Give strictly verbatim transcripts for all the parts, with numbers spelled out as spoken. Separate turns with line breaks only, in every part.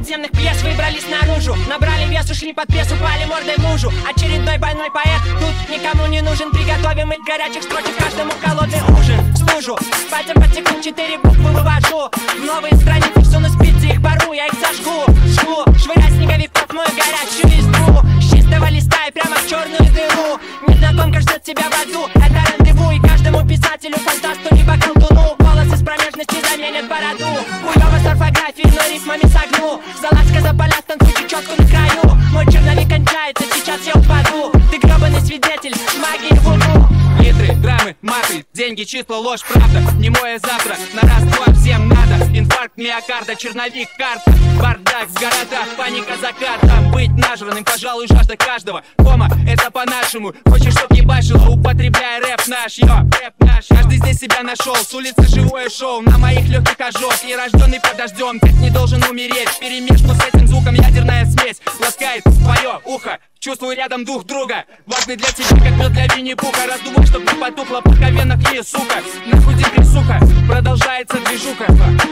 подземных пьес выбрались наружу. Набрали вес, ушли под пресс, упали мордой мужу. Очередной больной поэт тут никому не нужен. Приготовим из горячих строчек каждому холодный ужин. Стужу, пальцем подтекнуть четыре буквы вывожу. В новые страницы всуну спицы, их пору, я их сожгу. Жгу, швырять снеговиков мою горячую листву. С чистого листа и прямо в черную дыру. Незнакомка ждет тебя в аду, это рандеву. И каждому писателю, фантасту, либо колдуну волосы с промежности заменят бороду. Хуёво с орфографией, но рифмами согну. Залазка за поля, станцуйте четко на краю. Мой черновик кончается, сейчас я упаду. Ты гребаный свидетель магии вуду.
Литры, граммы, маты, деньги, числа, ложь, правда. Не мое завтра, на раз-два всем надо. Инфаркт миокарда, черновик, карта. Бардак с города, паника заката. Быть нажранным, пожалуй, жажда каждого. Кома, это по-нашему. Хочешь, чтоб ебашило, употребляй рэп наш, йо, рэп наш. Каждый здесь себя нашел, с улицы живое шоу. На моих легких ожог, и рожденный под дождем. Ты не должен умереть, перемешку с этим звуком ядерная смесь. Ласкает твое ухо, чувствую рядом дух друга. Важный для тебя, как мед для Винни-Пуха. Раздувай, чтоб не потухло, пока венах не, сука. Нахуй тебе, сука, продолжается движуха.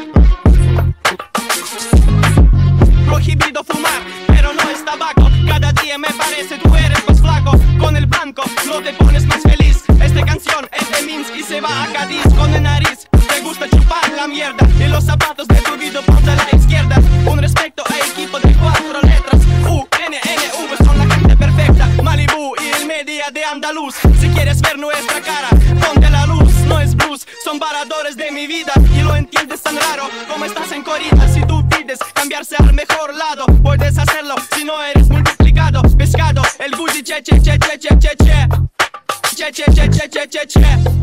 Prohibido fumar, pero no es tabaco. Cada día me parece tú eres más flaco. Con el blanco no te pones más feliz. Esta canción es de Minsk y se va a Cádiz. Con el nariz te gusta chupar la mierda. Y los zapatos de tu vida ponte a la izquierda. Un respecto a equipo de cuatro letras. U, N, N, V son la gente perfecta. Malibu y el media de Andaluz. Si quieres ver nuestra cara, ponte la luz. No es blues, son varadores de mi vida. Y lo entiendes tan raro como estás en corrida. Si tú pides cambiarse al mejor lado, puedes hacerlo si no eres multiplicado. Pescado, el Gucci che che che che che che che che che che che che che che